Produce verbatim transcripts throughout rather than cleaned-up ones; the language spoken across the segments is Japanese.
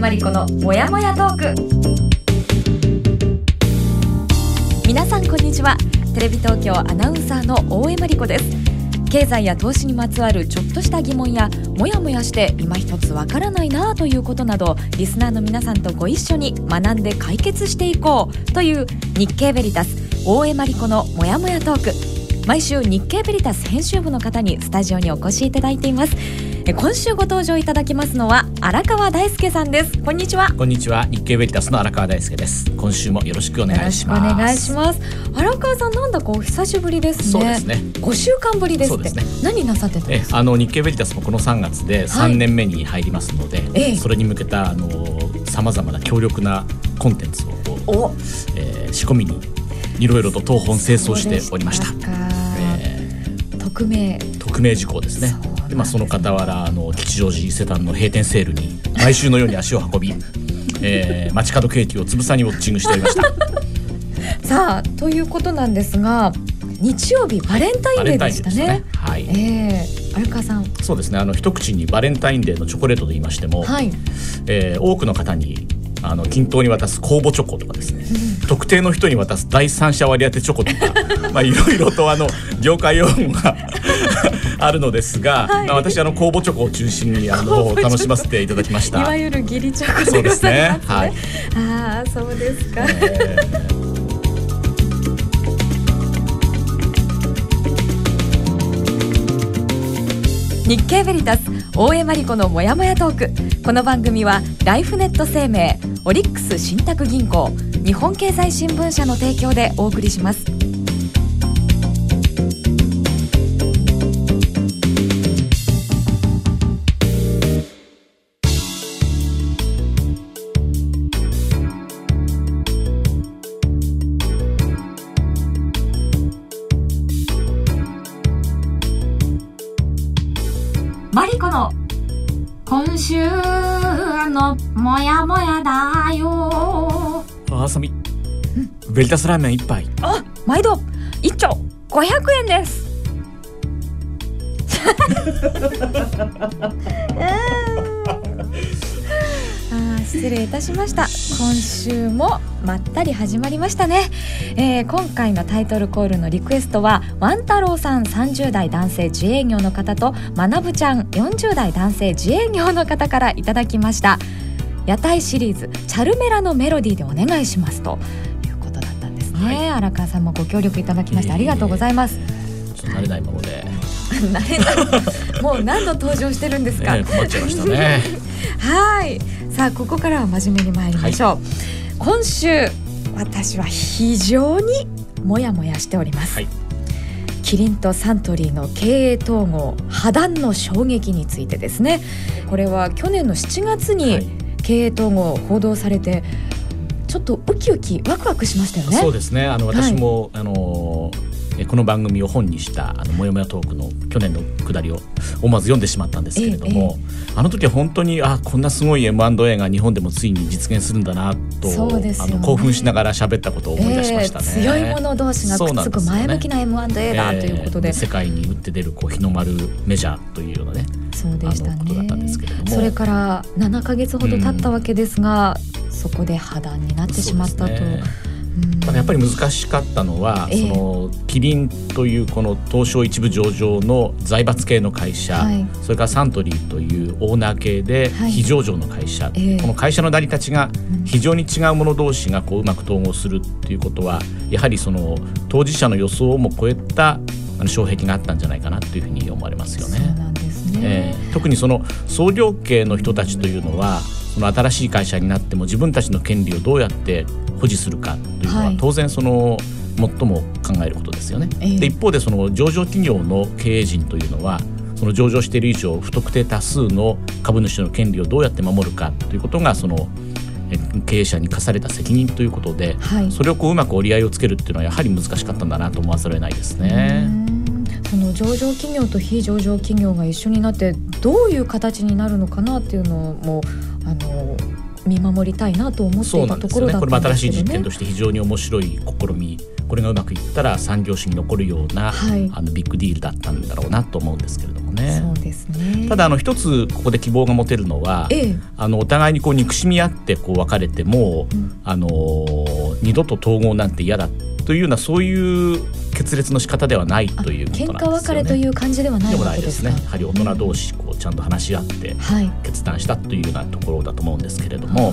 まりこのもやもやトーク。皆さんこんにちは。テレビ東京アナウンサーの大江まりこです。経済や投資にまつわるちょっとした疑問やもやもやして今一つわからないなということなど、リスナーの皆さんとご一緒に学んで解決していこうという日経ベリタス大江まりこのもやもやトーク。毎週日経ベリタス編集部の方にスタジオにお越しいただいています。今週ご登場いただきますのは荒川大輔さんです。こんにちは。 こんにちは。日経ベリタスの荒川大輔です。今週もよろしくお願いします。 よろしくお願いします。荒川さん、なんだかお久しぶりですね。 そうですね。 ごしゅうかんぶりですって。 そうですね。 何なさってたんですか？ えあの日経ベリタスもこのさんがつでさんねんめに入りますので、はい、それに向けたさまざまな強力なコンテンツを、えー、仕込みにいろいろと東奔清掃しておりました。 えー、匿名匿名事項ですね。でまあ、その傍らあの吉祥寺伊勢丹の閉店セールに毎週のように足を運び、えー、街角ケーキをつぶさにウォッチングしておりましたさあということなんですが、日曜日バレンタインデーでしたね。 はい、 えー、荒川さん。 そうですね。あの一口にバレンタインデーのチョコレートと言いましても、はい、えー、多くの方にあの均等に渡す公募チョコとかですね、うん、特定の人に渡す第三者割当チョコとかまあいろいろとあの業界用語があるのですが、はい、まあ、私あの公募チョコを中心にあの楽しませていただきました。 いわゆる義理チョコでございますね。 はい、 ああ、そうですか、 えー、日経ベリタス大江まりこのもやもやトーク。この番組はライフネット生命、オリックス信託銀行、日本経済新聞社の提供でお送りします。マリコの今週のもやもやだよ。 あさみ、ベリタスラーメン一杯。 あ、毎度一丁ごひゃくえんです。あ、失礼いたしました。今週もまったり始まりましたね。えー、今回のタイトルコールのリクエストはワン太郎さんさんじゅう代男性自営業の方とまなぶちゃんよんじゅう代男性自営業の方からいただきました。屋台シリーズチャルメラのメロディーでお願いしますということだったんですね。はい、荒川さんもご協力いただきましてありがとうございます。 ちょっと慣れないままで慣れないもう何度登場してるんですか。 ね、困っちゃいましたねはい、さあここからは真面目に参りましょう。はい、今週私は非常にモヤモヤしております。はい、キリンとサントリーの経営統合破談の衝撃についてですね。これは去年のしちがつに経営統合報道されて、ちょっとウキウキワクワクしましたよね。 そうですね。あの私も、はい、あのこの番組を本にしたあのもやもやトークの去年のくだりを思わず読んでしまったんですけれども、ええ、あの時は本当にあこんなすごい エムアンドエー が日本でもついに実現するんだなと、ね、あの興奮しながら喋ったことを思い出しましたね。 えー、強い者同士がくっつく前向きな エムアンドエー だ、ね、ということで、 えー、世界に打って出るこう日の丸メジャーというようなね、 そうでしたね、 あのことだったんですけれども、 それからななかげつほど経ったわけですが、うん、そこで破談になってしまったと。 ただやっぱり難しかったのは、えー、そのキリンというこの東証一部上場の財閥系の会社、はい、それからサントリーというオーナー系で非上場の会社、はい、この会社の成り立ちが非常に違う者同士がこううまく統合するっていうことは、やはりその当事者の予想をも超えたあの障壁があったんじゃないかなというふうに思われますよね。 そうなんですね。 えー、特にその創業系の人たちというのは、その新しい会社になっても自分たちの権利をどうやって保持するかというのは当然その最も考えることですよね。はい、で一方でその上場企業の経営陣というのは、その上場している以上不特定多数の株主の権利をどうやって守るかということがその経営者に課された責任ということで、はい、それをこううまく折り合いをつけるっていうのはやはり難しかったんだなと思わざるを得ないですね。 その上場企業と非上場企業が一緒になってどういう形になるのかなっていうのもあの見守りたいなと思っていたところだったんですけどね。 これも新しい実験として非常に面白い試み、これがうまくいったら産業史に残るような、はい、あのビッグディールだったんだろうなと思うんですけれどもね。 そうですね。 ただあの一つここで希望が持てるのは、ええ、あのお互いにこう憎しみ合ってこう別れても、うん、あの二度と統合なんて嫌だというようなそういう決裂の仕方ではないということなんですよね。 喧嘩別れという感じではないわけですか。 でもないですね。やはり大人同士こうちゃんと話し合って決断したというようなところだと思うんですけれども、はい、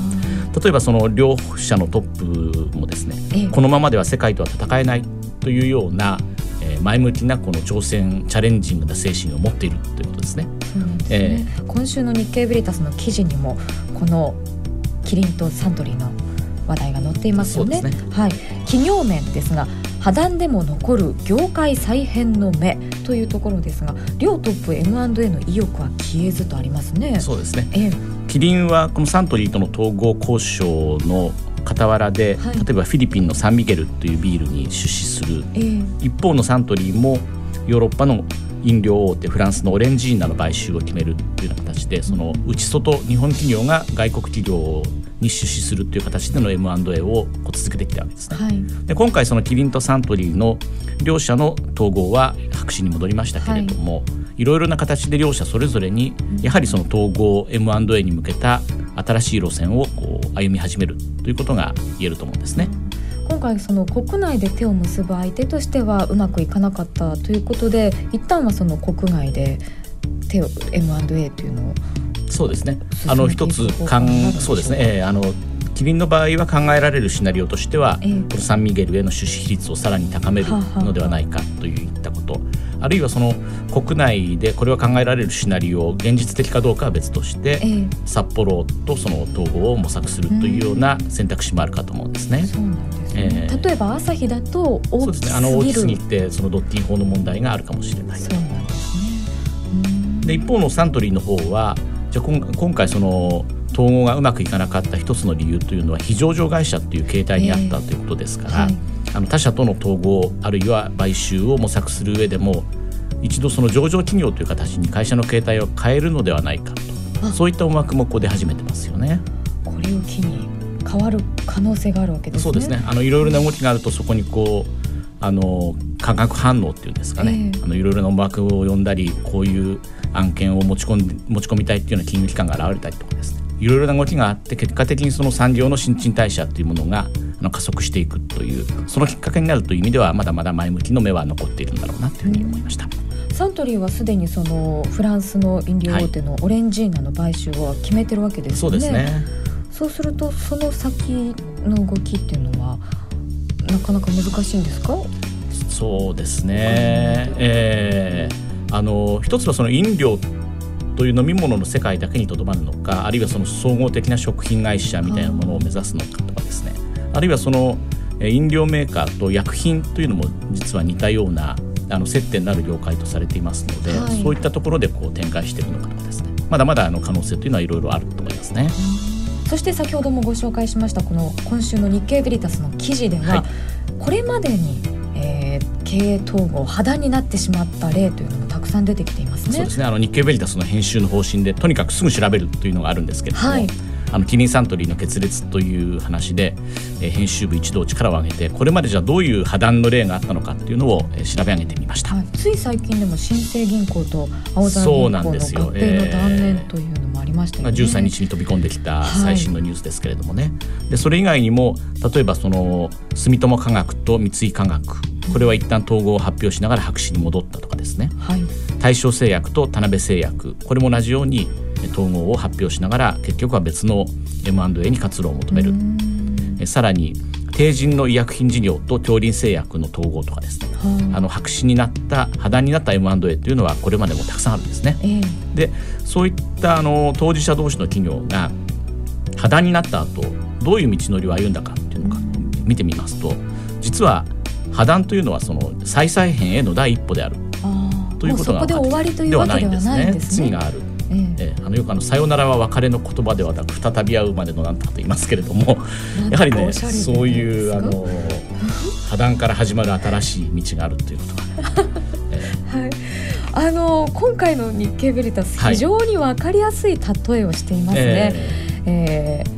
例えばその両者のトップもですね、ええ、このままでは世界とは戦えないというような、えー、前向きなこの挑戦チャレンジングな精神を持っているということですね。 そうですね、えー、今週の日経ベリタスの記事にもこのキリンとサントリーの話題が載っていますよね。 そうですね、 はい、企業面ですが破談でも残る業界再編の目というところですが、両トップ エムアンドエー の意欲は消えずとありますね。 そうですね、えー、キリンはこのサントリーとの統合交渉の傍らで、はい、例えばフィリピンのサンミゲルというビールに出資する、えー、一方のサントリーもヨーロッパの飲料大手フランスのオレンジーナの買収を決めるというような形で、その内外日本企業が外国企業に出資するという形での エムアンドエー をこう続けてきたわけですね、はい、で今回そのキリンとサントリーの両社の統合は白紙に戻りましたけれども、はい、いろいろな形で両社それぞれにやはりその統合 エムアンドエー に向けた新しい路線をこう歩み始めるということが言えると思うんですね。 今回その国内で手を結ぶ相手としてはうまくいかなかったということで、一旦はその国外で手を エムアンドエー というのをそうですね、あの一つかんそうですね、えー、あのキリンの場合は考えられるシナリオとしては、えー、このサンミゲルへの出資比率をさらに高めるのではないかといったこと、あるいはその国内でこれは考えられるシナリオ現実的かどうかは別として、えー、札幌とその統合を模索するというような選択肢もあるかと思うんですね。 そうなんですね、えー、例えばアサヒだと大きすぎる、そうですね、あの大きすぎてそのドッティン法の問題があるかもしれない。 そうなんですね。 で一方のサントリーの方はじゃあ今回その統合がうまくいかなかった一つの理由というのは非上場会社という形態にあったということですから、えーはい、あの他社との統合あるいは買収を模索する上でも一度その上場企業という形に会社の形態を変えるのではないかと、そういった思惑もここで始めてますよね。 これを機に変わる可能性があるわけですね。 そうですね、あのいろいろな動きがあるとそこにこうあの化学反応っていうんですかね、えー、あのいろいろな思惑を呼んだりこういう案件を持ち込んで持ち込みたいっていうような金融機関が現れたりとかですね、いろいろな動きがあって結果的にその産業の新陳代謝というものがあの加速していくというそのきっかけになるという意味ではまだまだ前向きの目は残っているんだろうなというふうに思いました。 サントリーはすでにそのフランスの飲料大手のオレンジーナの買収は決めてるわけですよね、そうですね。そうするとその先の動きっていうのはなかなか難しいんですか？ そうですね、えー、あの一つはその飲料という飲み物の世界だけにとどまるのか、あるいはその総合的な食品会社みたいなものを目指すのかとかですね、あるいはその飲料メーカーと薬品というのも実は似たようなあの接点のある業界とされていますので、はい、そういったところでこう展開しているのかとかですね、まだまだあの可能性というのはいろいろあると思いますね。 そして先ほどもご紹介しましたこの今週の日経ベリタスの記事では、はい、これまでに、えー、経営統合破談になってしまった例というのもたくさん出てきていますね。 そうですね、あの日経ベリタスの編集の方針でとにかくすぐ調べるというのがあるんですけれども、はい、あのキリンサントリーの決裂という話で、えー、編集部一同力を挙げてこれまでじゃどういう破談の例があったのかっていうのを、えー、調べ上げてみました、はい、 つい最近でも新生銀行と青沢銀行の合併の断念というのもありましたよね。 じゅうさんにちに飛び込んできた最新のニュースですけれどもね、はい、でそれ以外にも例えばその住友化学と三井化学、これは一旦統合を発表しながら白紙に戻ったとかですね、はい、大正製薬と田辺製薬、これも同じように統合を発表しながら結局は別の エムアンドエー に活路を求める。えさらに帝人の医薬品事業と京林製薬の統合とかですね、あの白紙になった破談になった エムアンドエー というのはこれまでもたくさんあるんですね、えー、でそういったあの当事者同士の企業が破談になった後どういう道のりを歩んだかっていうのを見てみますと、実は破談というのはその再々編への第一歩であるということが分かってきて、 もうそこで終わりというわけではないんですね。 次がある、えーえー、あのよくあのさよならは別れの言葉ではなく再び会うまでのなんとかと言いますけれども、やはりねそういうあの破談から始まる新しい道があるということが、ねえーはい、あの今回の日経ベリタス非常に分かりやすい例えをしていますね、えーえー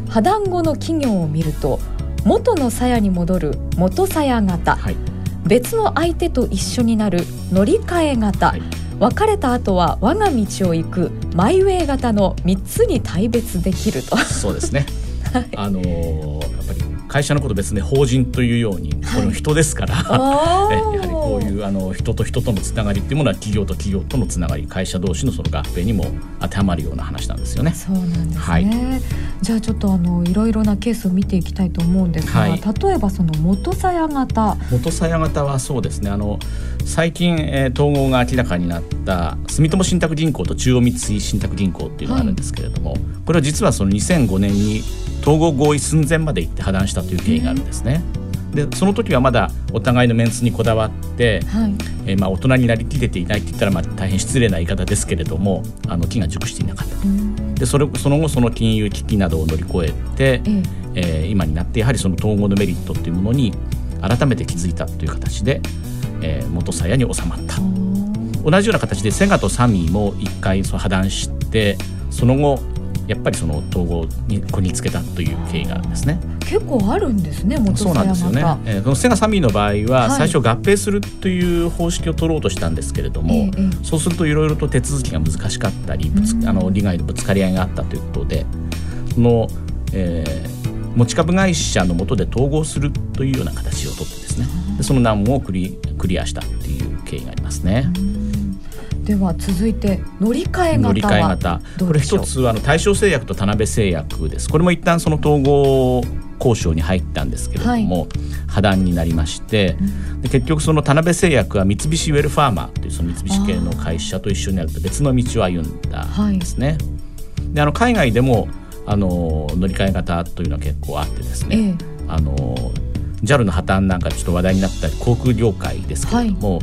破談後の企業を見ると元の鞘に戻る元鞘型、はい、別の相手と一緒になる乗り換え型、はい、別れた後は我が道を行くマイウェイ型のみっつに大別できると。 そうですね、はい、あのー、やっぱり会社のこと別に法人というように、これも人ですから、はい、やはりこういうあの人と人とのつながりっていうものは企業と企業とのつながり、会社同士のその合併にも当てはまるような話なんですよね。 そうなんですね、 はい、 じゃあちょっとあのいろいろなケースを見ていきたいと思うんですが、はい、例えばその元鞘型元鞘型はそうですね、あの最近、えー、統合が明らかになった住友信託銀行と中央三井信託銀行っていうのがあるんですけれども、はい、これは実はそのにせんごねんに統合合意寸前まで行って破談したという経緯があるんですね。でその時はまだお互いのメンツにこだわって、はい、えーまあ、大人になりきれていないって言ったらまあ大変失礼な言い方ですけれども、あの機が熟していなかったと。で そ, れその後その金融危機などを乗り越えて、ええー、今になってやはりその統合のメリットというものに改めて気づいたという形で、えー、元鞘に収まった。同じような形でセガとサミーも一回その破談して、その後やっぱりその統合にこぎつけたという経緯があるんですね。 結構あるんですね、元鞘型。そうなんですよね、 えー、このセガサミーの場合は最初合併するという方式を取ろうとしたんですけれども、はい、そうするといろいろと手続きが難しかったり、ぶつあの利害のぶつかり合いがあったということで、その、えー、持ち株会社の下で統合するというような形を取ってですね、でその難問をクリ、クリアしたという経緯がありますね。 では続いて乗り換え型は乗り換え型、これ一つあの大正製薬と田辺製薬です。これも一旦その統合交渉に入ったんですけれども、はい、破談になりまして、うん、で結局その田辺製薬は三菱ウェルファーマーというその三菱系の会社と一緒になると別の道を歩んだんですね、はい、であの海外でもあの乗り換え型というのは結構あってですね、ええ、あの ジャル の破綻なんかちょっと話題になった航空業界ですけれども、はい、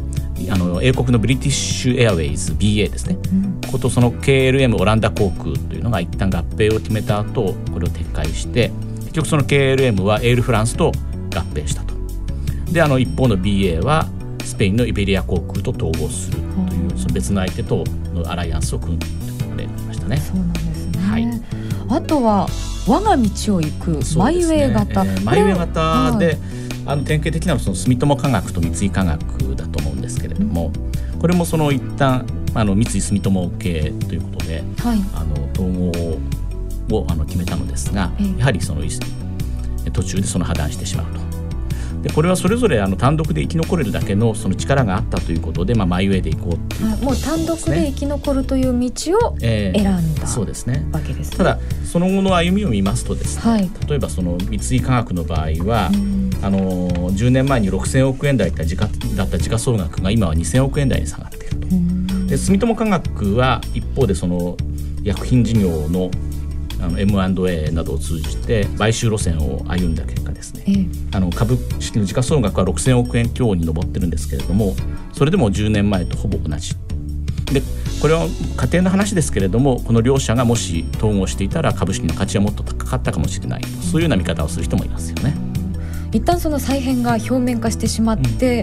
あの英国のブリティッシュエアウェイズ ビーエー ですね、うん、こことその ケーエルエム オランダ航空というのが一旦合併を決めた後これを撤回して、結局その ケーエルエム はエールフランスと合併したと。であの一方の ビーエー はスペインのイベリア航空と統合するという、うん、その別の相手とのアライアンスを組むということでありましたね。 そうなんですね、はい、あとは我が道を行くマイウェイ型、 ねえー、マイウェイ型で、はい、あの典型的なのはその住友化学と三井化学だと思うんですけれども、うん、これもその一旦あの三井住友系ということで、はい、あの統合をあの決めたのですが、えー、やはりその途中でその破談してしまうと。でこれはそれぞれあの単独で生き残れるだけのその力があったということで、まあ、マイウェイで行こうっていうことですね。 もう単独で生き残るという道を選んだ、えー、そうですね、わけですね。 ただその後の歩みを見ますとですね、はい、例えばその三井化学の場合は、あのじゅうねんまえにろくせんおくえん台だった時価、だった時価総額が今はにせんおくえん台に下がっていると。で住友化学は一方でその薬品事業のあの エムアンドエー などを通じて買収路線を歩んだ結果ですね、ええ、あの株式の時価総額はろくせんおくえん強に上ってるんですけれども、それでもじゅうねんまえとほぼ同じで、これは仮定の話ですけれども、この両社がもし統合していたら株式の価値はもっと高かったかもしれない、そういうような見方をする人もいますよね。 一旦その再編が表面化してしまって、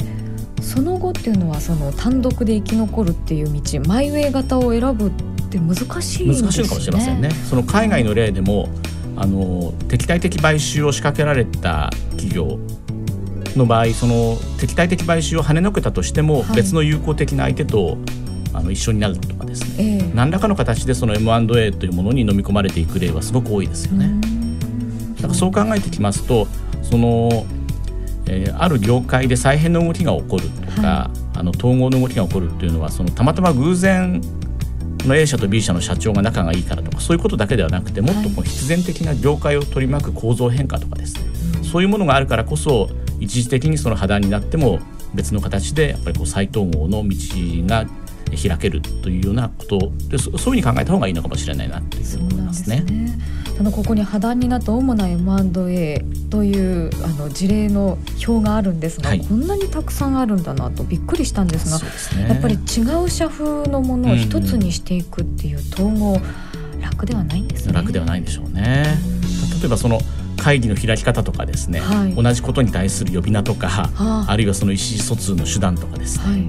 うん、その後っていうのはその単独で生き残るっていう道、マイウェイ型を選ぶって難しいんですね。 難しいのかもしれませんね。その海外の例でもあの敵対的買収を仕掛けられた企業の場合、その敵対的買収を跳ねのけたとしても、はい、別の友好的な相手とあの一緒になるとかですね、えー、何らかの形でその エムアンドエー というものに飲み込まれていく例はすごく多いですよね。だからそう考えてきますと、その、えー、ある業界で再編の動きが起こるとか、はい、あの統合の動きが起こるっていうのはそのたまたま偶然の A 社と B 社の社長が仲がいいからとか、そういうことだけではなくて、もっとこう必然的な業界を取り巻く構造変化とかですね、はい、そういうものがあるからこそ一時的にその破談になっても別の形でやっぱりこう再統合の道が開けるというようなことで、そ う, そういうふうに考えた方がいいのかもしれないなというふうに思いますね。 あのここに破談になった主な エムアンドエー というあの事例の表があるんですが、はい、こんなにたくさんあるんだなとびっくりしたんですが、そうですね、やっぱり違う社風のものを一つにしていくっていう統合、うん、楽ではないんですね。 楽ではないんでしょうね。例えばその会議の開き方とかですね、はい、同じことに対する呼び名とか、はあ、あるいはその意思疎通の手段とかですね、はい、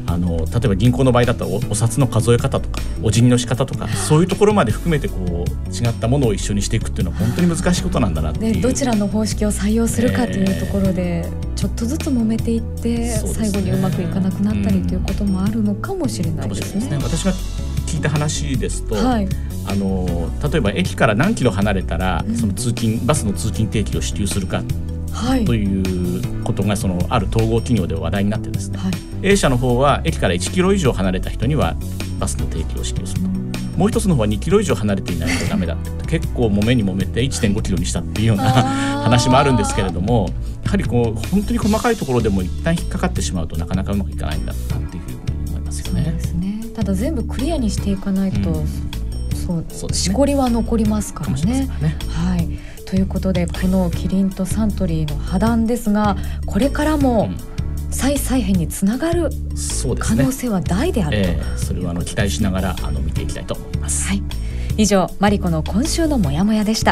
あの例えば銀行の場合だったら お, お札の数え方とかお辞儀の仕方とかそういうところまで含めてこう違ったものを一緒にしていくっていうのは本当に難しいことなんだなっていう、 でどちらの方式を採用するかというところで、えー、ちょっとずつ揉めていって、ね、最後にうまくいかなくなったりということもあるのかもしれないですね。 うん、私が聞いた話ですと、 はい、 あの例えば駅から何キロ離れたら、うん、その通勤バスの通勤定期を支給するかということがそのある統合企業で話題になってですね、はい、A 社の方は駅からいちキロ以上離れた人にはバスの定期を支給すると、もう一つの方はにキロ以上離れていないとダメだって結構揉めに揉めて いってんごキロにしたっていうような話もあるんですけれども、やはりこう本当に細かいところでも一旦引っかかってしまうとなかなかうまくいかないんだなっていうふうに思いますよね。 そうですね。ただ全部クリアにしていかないと、うん、そうそうですね、しこりは残りますから ね, ね、はい、ということでこのキリンとサントリーの破談ですが、これからも再再編につながる可能性は大であると、 えー、それはあの期待しながらあの見ていきたいと思います。 はい、以上マリコの今週のモヤモヤでした。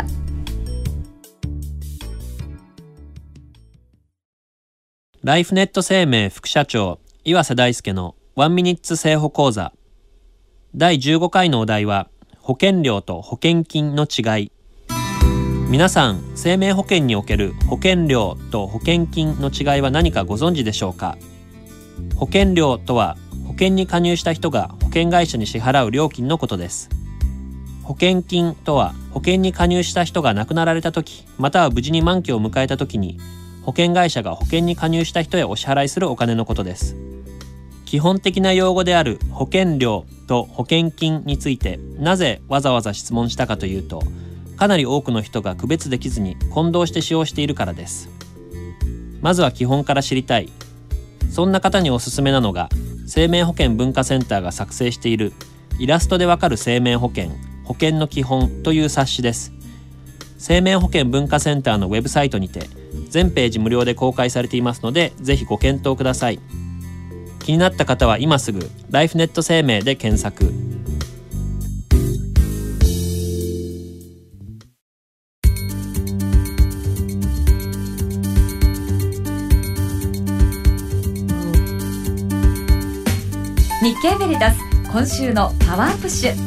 ライフネット生命副社長岩瀬大輔のワンミニッツ生保講座だいじゅうごかいのお題は保険料と保険金の違い。皆さん、生命保険における保険料と保険金の違いは何かご存知でしょうか。保険料とは保険に加入した人が保険会社に支払う料金のことです。保険金とは保険に加入した人が亡くなられたとき、または無事に満期を迎えたときに保険会社が保険に加入した人へお支払いするお金のことです。基本的な用語である保険料と保険金についてなぜわざわざ質問したかというと、かなり多くの人が区別できずに混同して使用しているからです。まずは基本から知りたい。そんな方におすすめなのが生命保険文化センターが作成しているイラストでわかる生命保険保険の基本という冊子です。生命保険文化センターのウェブサイトにて全ページ無料で公開されていますので、ぜひご検討ください。気になった方は今すぐライフネット生命で検索。 日経ベリタス今週のパワープッシュ。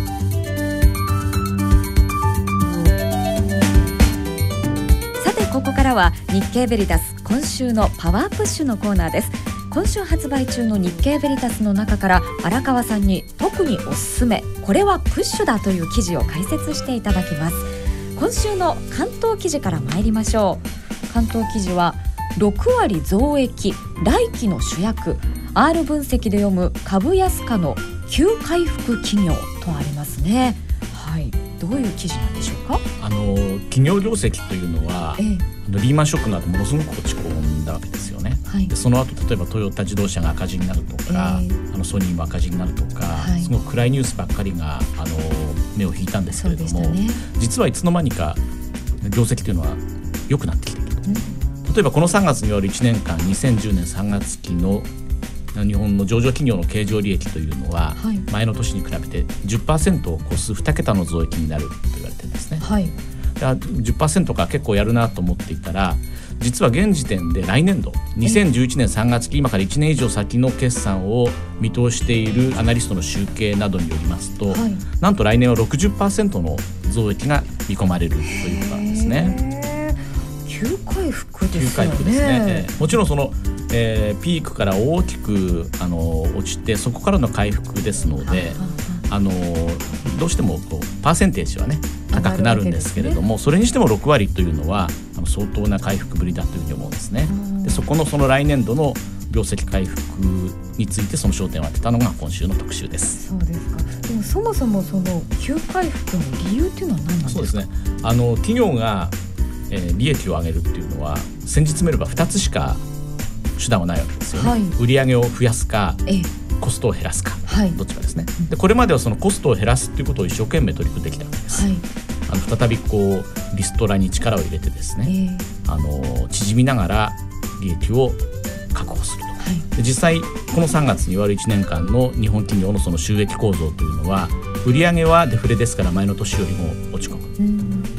さてここからは日経ベリタス今週のパワープッシュのコーナーです。今週発売中の日経ベリタスの中から荒川さんに特におすすめ、これはプッシュだという記事を解説していただきます。今週の関東記事から参りましょう。関東記事はろくわり増益来期の主役、 R 分析で読む株安価の急回復企業とありますね。はい、どういう記事なんでしょうか。 あの企業業績というのは、ええ、リーマンショックなどものすごく落ち込んだわけですよね。はい、でその後例えばトヨタ自動車が赤字になるとか、えー、あのソニーも赤字になるとか、はい、すごく暗いニュースばっかりがあの目を引いたんですけれども、ね、実はいつの間にか業績というのは良くなってきていると、うん、例えばこのさんがつに終わるいちねんかんにせんじゅうねんさんがつ期の日本の上場企業の経常利益というのは、はい、前の年に比べて じゅっパーセント を超すに桁の増益になると言われてるんですね。はい、じゅっパーセント か結構やるなと思っていたら、実は現時点で来年度にせんじゅういちねんさんがつ期、今からいちねん以上先の決算を見通しているアナリストの集計などによりますと、はい、なんと来年は ろくじゅっパーセント の増益が見込まれるということなんですね。 急回復ですよね。 急回復ですね、えー、もちろんその、えー、ピークから大きくあの落ちてそこからの回復ですので、あのどうしてもこうパーセンテージはね高くなるんですけれども、ね、それにしてもろくわりというのはあの相当な回復ぶりだというふうに思うんですね。でそこのその来年度の業績回復についてその焦点を当てたのが今週の特集です。 そうですか。でもそもそもその急回復の理由っていうのは何なんですか。 そうですね、あの企業が、えー、利益を上げるっていうのは先日見ればふたつしか手段はないわけですよね。はい、売上を増やすか、ええ、コストを減らすか、はい、どっちかですね。でこれまではそのコストを減らすということを一生懸命取り組んできたわけです。はい、あの再びこうリストラに力を入れてですね、えー、あの縮みながら利益を確保すると。はい、で実際このさんがつに終わるいちねんかんの日本企業のその収益構造というのは、売上はデフレですから前の年よりも落ち込む、うん、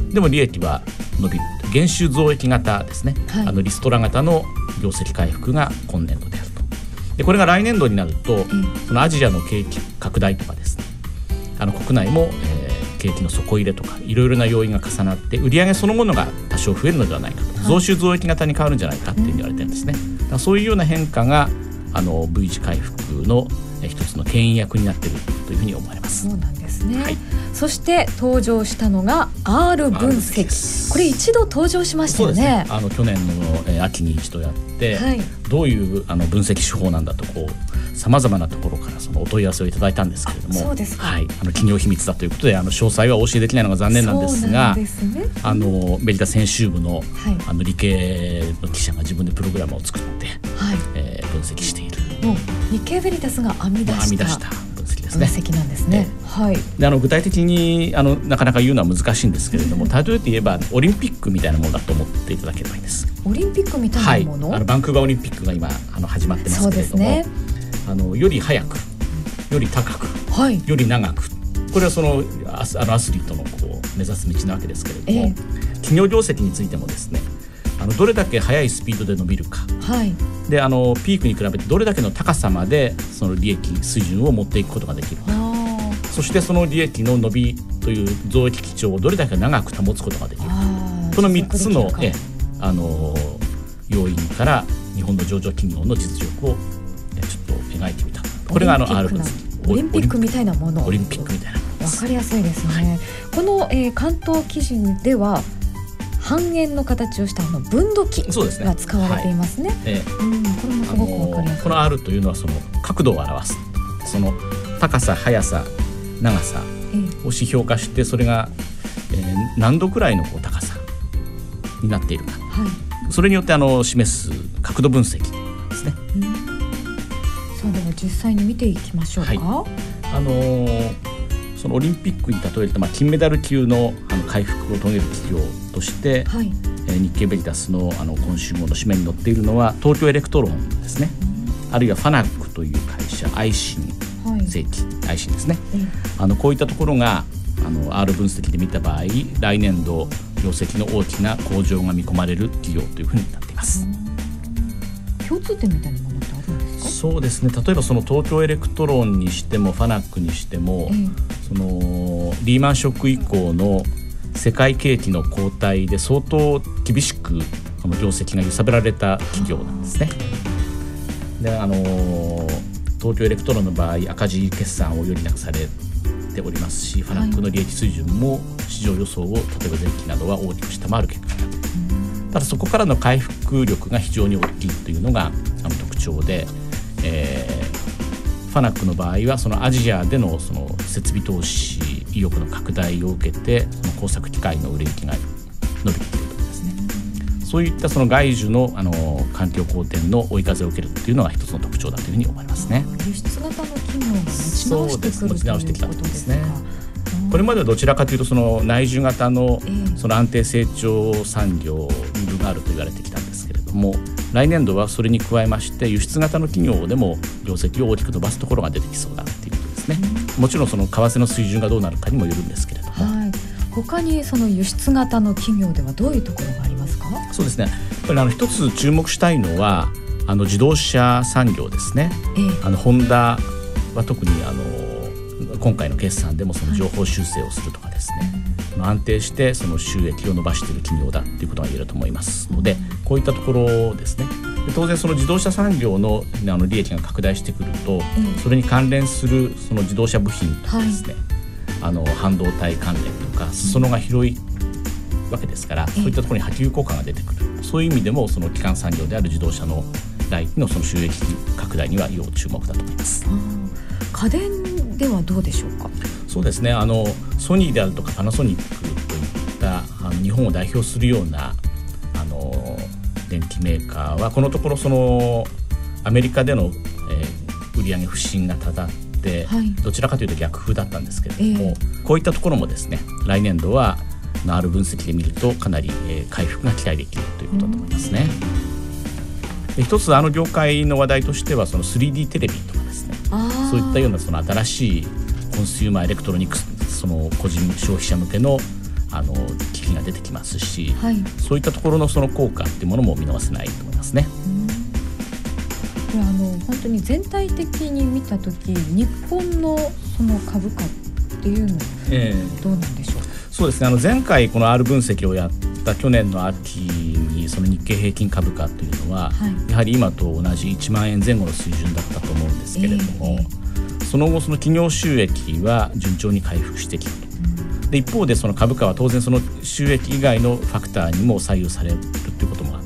でも利益は伸びる。減収増益型ですね、はい、あのリストラ型の業績回復が今年度であると。 でこれが来年度になると、そのアジアの景気拡大とかですね、あの国内も、えー、景気の底入れとかいろいろな要因が重なって売上そのものが多少増えるのではないかと、はい、増収増益型に変わるんじゃないかっていうふうに言われてるんですね。だからそういうような変化があの V 字回復の一つの牽引役になっているというふうに思われます。 そうなんですね、 はい、 そして登場したのが R 分析。これ一度登場しましたよ ね, そうですね。あの去年の、えー、秋に一度やって、はい、どういうあの分析手法なんだとこうさまざまなところからそのお問い合わせをいただいたんですけれども、 そうですか、 はい、あの企業秘密だということであの詳細はお教えできないのが残念なんですが、 そうなんですね、 あのメディタ編集部 の,、はい、あの理系の記者が自分でプログラムを作って、はいえー、分析している。 もう日経ベリタスが編み出した編み出した分析ですね。 分析なんですね、えーはい、 であの具体的にあのなかなか言うのは難しいんですけれども、例えて言えばオリンピックみたいなものだと思っていただければいいんです。 オリンピックみたいなもの、 はい、あのバンクーバーオリンピックが今あの始まってますけれども、そうですね、あのより早くより高く、はい、より長く、これはその ア, あのアスリートのこう目指す道なわけですけれども、えー、企業業績についてもですね、あのどれだけ速いスピードで伸びるか、はい、であのピークに比べてどれだけの高さまでその利益水準を持っていくことができるか、そしてその利益の伸びという増益基調をどれだけ長く保つことができるか、このみっつのえあの要因から日本の上場企業の実力をえちょっと描いてみた。これがあの R 分析。 オリンピックみたいなもの。 オリンピックみたいなものです。 わかりやすいですね、はい、この、えー、関東記事では半円の形をしたあの分度器が使われていますね。 ええうん、 これもすごくわかりやすい。 この R というのはその角度を表す、その高さ速さ長さを指標化して、それが、えー、何度くらいのこう高さになっているか、はい、それによってあの示す角度分析ですね。うん、 さあでは実際に見ていきましょうか。はい、 あのー、そのオリンピックに例えると、まあ、金メダル級 の, あの回復を遂げる企業として、はい、えー、日経ベリタス の, あの今週号の紙面に載っているのは東京エレクトロンですね、うん、あるいはファナックという会社、アイシン正規、はい、アイシンですね、うん、あのこういったところがあの R 分析で見た場合、来年度業績の大きな向上が見込まれる企業というふうになっています。 うん、共通点みたいなものってあるんですか？ そうですね、例えばその東京エレクトロンにしてもファナックにしても、うん、そのリーマンショック以降の世界景気の後退で相当厳しくこの業績が揺さぶられた企業なんですね。であの東京エレクトロンの場合、赤字決算を余儀なくされておりますし、ファナックの利益水準も市場予想を例えば前期などは大きく下回る結果になっている。ただそこからの回復力が非常に大きいというのがあの特徴で、えー、ファナックの場合はそのアジアで の, その設備投資意欲の拡大を受けて、その工作機械の売れ行きが伸びているとかですね、そういったその外需 の, あの環境好転の追い風を受けるというのが一つの特徴だというふうに思いますね。 輸出型の企業が持ち直してくるということですか？ これまではどちらかというとその内需型 の, その安定成長産業に分があると言われてきたんですけれども、来年度はそれに加えまして輸出型の企業でも業績を大きく伸ばすところが出てきそうだということですね。もちろんその為替の水準がどうなるかにもよるんですけれども、はい、 他にその輸出型の企業ではどういうところがありますか？ そうですね、これあの一つ注目したいのはあの自動車産業ですね。ええ、あのホンダは特にあの今回の決算でもその情報修正をするとかですね、はい、安定してその収益を伸ばしている企業だということが言えると思いますので、うん、こういったところですね。で当然その自動車産業 の, あの利益が拡大してくると、うん、それに関連するその自動車部品とかですね、はい、あの半導体関連とか裾野が広いわけですから、うん、そういったところに波及効果が出てくる。そういう意味でもその基幹産業である自動車の来期のその収益拡大には要注目だと思います。 家電ではどうでしょうか？ そうですね、あのソニーであるとかパナソニックといったあの日本を代表するようなあの電機メーカーはこのところそのアメリカでの、えー、売上不振がただって、はい、どちらかというと逆風だったんですけれども、えー、こういったところもですね、来年度は R 分析で見るとかなり、えー、回復が期待できるということだと思いますね。で一つあの業界の話題としてはその スリーディー テレビとかですね、そういったようなその新しいコンシューマーエレクトロニクス、その個人消費者向けのあの機器が出てきますし、はい、そういったところのその効果っていうものも見逃せないと思いますね。 うん、これあの本当に全体的に見たとき日本のその株価っていうのはどうなんでしょう、 えー、そうですね、あの前回この アール 分析をやった去年の秋にその日経平均株価というのは、はい、やはり今と同じいちまんえんぜん後の水準だったと思うんですけれども、えー、その後その企業収益は順調に回復してきたと、うん、で一方でその株価は当然その収益以外のファクターにも左右されるということもあって、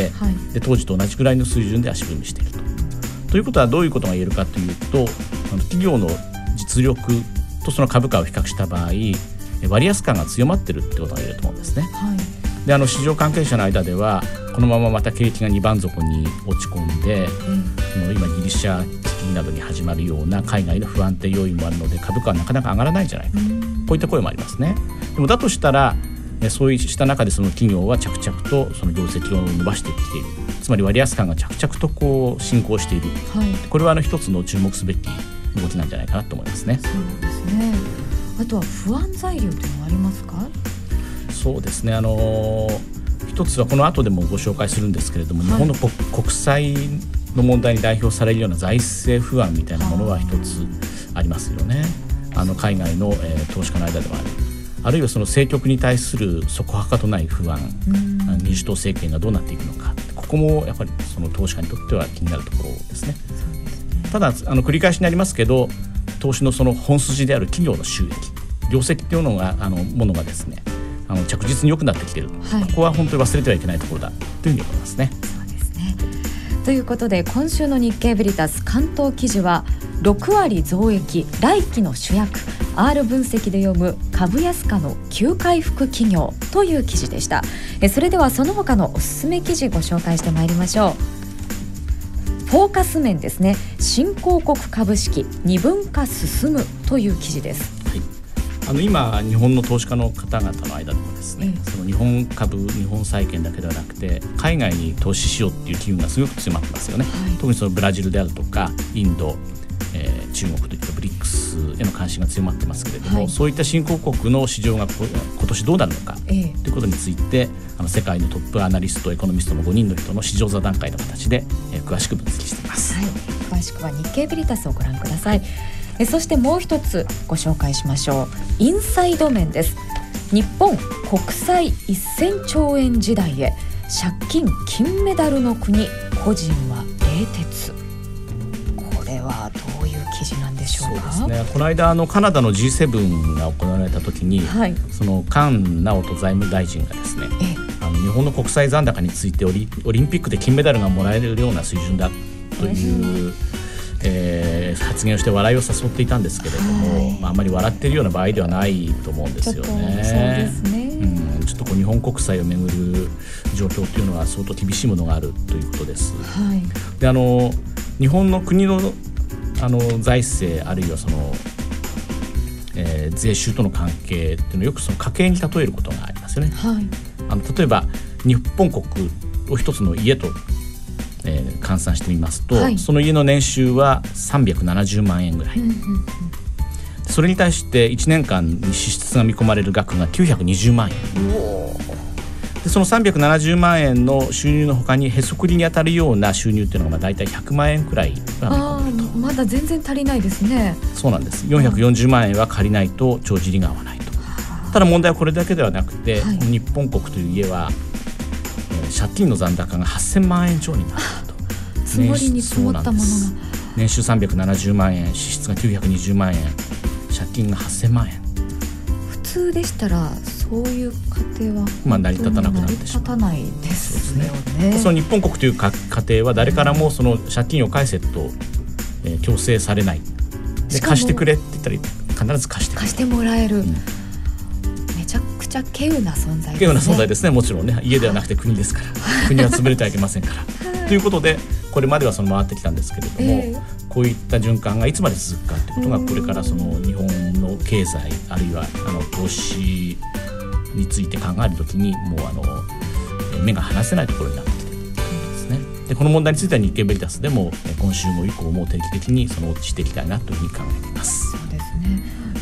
はい、で当時と同じくらいの水準で足踏みしていると。ということはどういうことが言えるかというと、あの企業の実力とその株価を比較した場合、割安感が強まっているということが言えると思うんですね、はい、であの市場関係者の間ではこのまままた景気がにばん底に落ち込んで、うん、その今ギリシャ危機などに始まるような海外の不安定要因もあるので株価はなかなか上がらないんじゃないか、うん、こういった声もありますね。でもだとしたらそうした中でその企業は着々とその業績を伸ばしてきている、つまり割安感が着々とこう進行している、はい、これはあの一つの注目すべき動きなんじゃないかなと思いますね。 そうですね。あとは不安材料というのはありますか？ そうですね、あの一つはこの後でもご紹介するんですけれども、はい、日本の国債の問題に代表されるような財政不安みたいなものは一つありますよね。あの海外の、えー、投資家の間でもある、あるいはその政局に対するそこはかとない不安、民主党政権がどうなっていくのか、ここもやっぱりその投資家にとっては気になるところですね。ただあの繰り返しになりますけど、投資のその本筋である企業の収益、業績というのがあのものがですね、あの着実に良くなってきている、はい、ここは本当に忘れてはいけないところだというふうに思いますね。 そうですね。ということで今週の日経ベリタス関東記事はろくわり増益来期の主役 アール 分析で読む株安価の急回復企業という記事でした。えそれではその他のおすすめ記事ご紹介してまいりましょう。フォーカス面ですね。新興国株式二分化進むという記事です。 はい、あの今日本の投資家の方々の間でもですね、ええ、その日本株日本債券だけではなくて海外に投資しようっていう機運がすごく強まってますよね、はい、特にそのブラジルであるとかインド、えー、中国といったブリックスへの関心が強まってますけれども、はい、そういった新興国の市場が今年どうなるのか、ええ、ということについてあの世界のトップアナリストエコノミストのごにんの人の市場座談会の形で、えー、詳しく分析しています、 はい、詳しくは日経ベリタスをご覧ください。えそしてもう一つご紹介しましょう。インサイド面です。日本国債せんちょうえん時代へ、借金金メダルの国、個人は冷徹。これはどういう記事なんでしょうか？ そうですね、この間あのカナダの ジーセブン が行われた時に、はい、その菅直人財務大臣がですね、えあの日本の国債残高についてオ リ, オリンピックで金メダルがもらえるような水準だという、えー、発言をして笑いを誘っていたんですけれども、はい、まあ、あまり笑っているような場合ではないと思うんですよね。 ちょっとそうですね、 うん、ちょっとこう日本国債をめぐる状況というのは相当厳しいものがあるということです、はい、であの日本の国の、あの財政あるいはその、えー、税収との関係っていうのをよくその家計に例えることがありますよね、はい、あの例えば日本国を一つの家とえー、換算してみますと、はい、その家の年収はさんびゃくななじゅうまんえんぐらい、うんうんうん、それに対していちねんかんに支出が見込まれる額がきゅうひゃくにじゅうまんえん、でそのさんびゃくななじゅうまんえんの収入の他にへそくりに当たるような収入っていうのがだいたいひゃくまんえんくらいが見込まれると。 あ、まだ全然足りないですね。 そうなんです。よんひゃくよんじゅうまんえんは借りないと帳尻が合わないと。ただ問題はこれだけではなくて、はい、日本国という家は借金の残高がはっせんまんえん超になると。 積もりに積もったものが年収さんびゃくななじゅうまんえん、支出がきゅうひゃくにじゅうまんえん、借金がはっせんまんえん。 普通でしたらそういう家庭はまあ成り立たなくなってしまう。 成り立たないですよね。そうですね。 その日本国という家庭は誰からもその借金を返せと、えー、強制されない。で貸してくれって言ったら必ず貸してくれる。 貸してもらえる。うん、めちゃくちゃ稀有な存在ですね。 稀有な存在ですね。もちろんね、家ではなくて国ですから、国は潰れてはいけませんから。ということでこれまではその回ってきたんですけれども、えー、こういった循環がいつまで続くかということがこれからその日本の経済あるいはあの投資について考えるときにもうあの目が離せないところになってきているんですね。でこの問題については日経ベリタスでも今週も以降も定期的にそのウォッチしていきたいなというふうに考えています。 そうですね。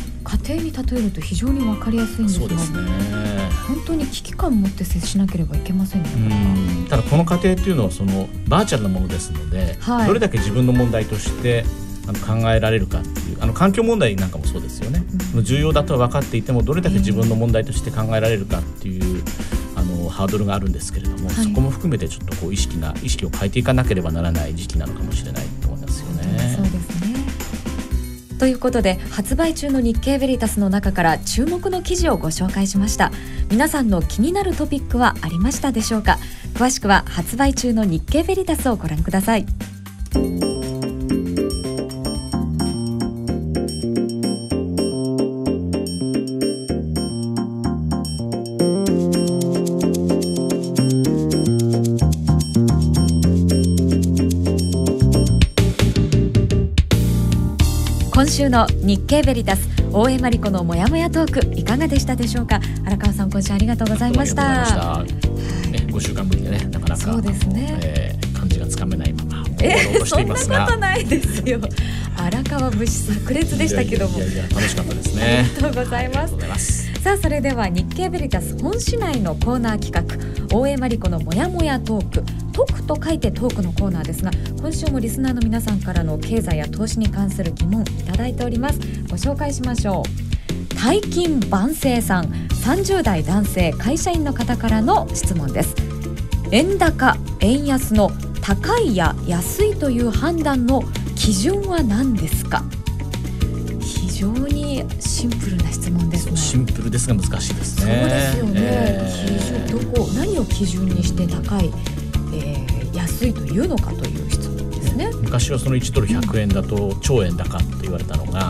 庭に例えると非常に分かりやすいんですが、 そうですね、 本当に危機感を持って接しなければいけませんね。 うんただこの過程っていうのはそのバーチャルなものですので、はい、どれだけ自分の問題としてあの考えられるかっていうあの環境問題なんかもそうですよね、うん、重要だとは分かっていてもどれだけ自分の問題として考えられるかっていう、えー、あのハードルがあるんですけれども、はい、そこも含めてちょっとこう意識が意識を変えていかなければならない時期なのかもしれないと思いますよね。 そうですね。ということで発売中の日経ベリタスの中から注目の記事をご紹介しました。皆さんの気になるトピックはありましたでしょうか。詳しくは発売中の日経ベリタスをご覧ください。今週の日経ベリタス大江真理子のもやもやトークいかがでしたでしょうか。荒川さん、今週ありがとうございました。 ありがとうございました、ね、ごしゅうかんぶりでねなかなかそうですね、 えー、感じがつかめないままえー、そんなことないですよ。荒川節炸裂でしたけども、 いやいやいや楽しかったですね。 ありがとうございます。ありがとうございます。さあそれでは日経ベリタス本市内のコーナー企画大江真理子のもやもやトーク、トークと書いてトークのコーナーですが、今週もリスナーの皆さんからの経済や投資に関する疑問いただいております。ご紹介しましょう。大金万世さん、さんじゅう代男性会社員の方からの質問です。円高円安の高いや安いという判断の基準は何ですか。非常にシンプルな質問ですね。 シンプルですが難しいですね。 そうですよね、 えー、 基準どこ何を基準にして高い、えー、安いというのかという質問ですね。 昔はそのいちドルひゃくえんだと超円高と言われたのが、はい、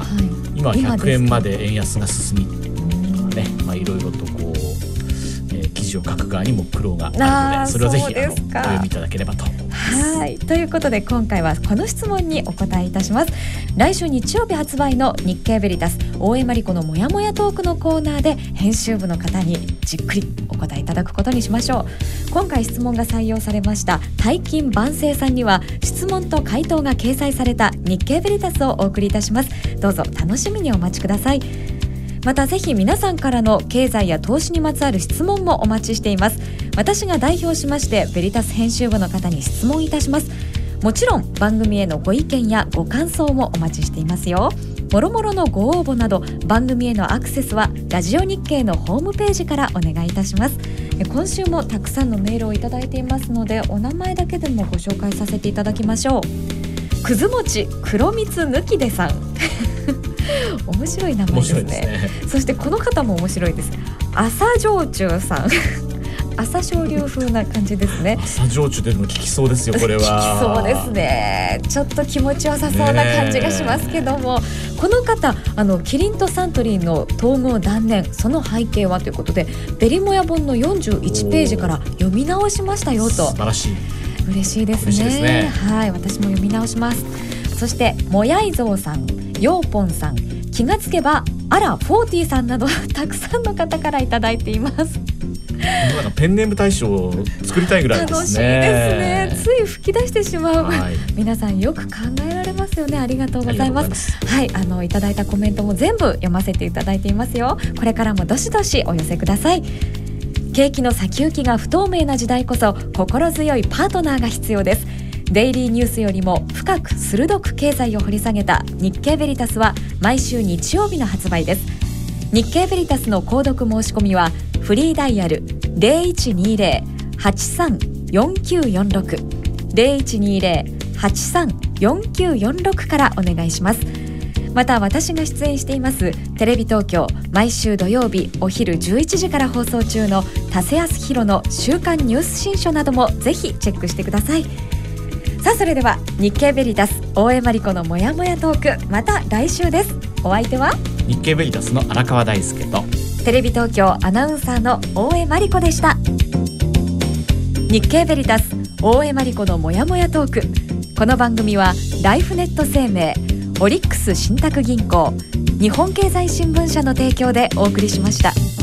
今はひゃくえんまで円安が進みっていうのがね、まあいろいろとこう、えー、記事を書く側にも苦労があるので、それはぜひあのお読みいただければと思います。 はい、ということで今回はこの質問にお答えいたします。来週日曜日発売の日経ベリタス大江真理子のもやもやトークのコーナーで編集部の方にじっくりお答えいただくことにしましょう。今回質問が採用されました大金万世さんには質問と回答が掲載された日経ベリタスをお送りいたします。どうぞ楽しみにお待ちください。またぜひ皆さんからの経済や投資にまつわる質問もお待ちしています。私が代表しましてベリタス編集部の方に質問いたします。もちろん番組へのご意見やご感想もお待ちしていますよ。もろもろのご応募など番組へのアクセスはラジオ日経のホームページからお願いいたします。今週もたくさんのメールをいただいていますのでお名前だけでもご紹介させていただきましょう。くずもち黒蜜抜きでさん面白い名前です ね, ですね。そしてこの方も面白いです。朝焼酎さん朝青龍風な感じですね。 朝焼酎でも効きそうですよこれは。 効きそうですね。ちょっと気持ちよさそうな感じがしますけども、この方あのキリンとサントリーの統合断念、その背景はということでベリモヤ本のよんじゅういちページから読み直しましたよと。 素晴らしい。 嬉しいです ね, ですね。はい、私も読み直します。そしてもやいぞうさん、ようぽんさん、気がつけばあらフォーティーさんなどたくさんの方からいただいています。 なんかペンネーム大賞を作りたいぐらいですね。 楽しいですね。つい吹き出してしまう、はい、皆さんよく考えられますよね。ありがとうございます。ますはい、あのいただいたコメントも全部読ませていただいていますよ。これからもどしどしお寄せください。景気の先行きが不透明な時代こそ心強いパートナーが必要です。デイリーニュースよりも深く鋭く経済を掘り下げた日経ベリタスは毎週日曜日の発売です。日経ベリタスの購読申し込みはフリーダイヤル ゼロいちにゼロ はちさん よんきゅうよんろく ゼロいちにゼロ はちさん よんきゅうよんろくからお願いします。また私が出演していますテレビ東京毎週土曜日お昼じゅういちじから放送中の田瀬康弘の週刊ニュース新書などもぜひチェックしてください。さあそれでは日経ベリタス大江真理子のもやもやトーク、また来週です。お相手は日経ベリタスの荒川大輔とテレビ東京アナウンサーの大江真理子でした。日経ベリタス大江真理子のもやもやトーク、この番組はライフネット生命、オリックス信託銀行、日本経済新聞社の提供でお送りしました。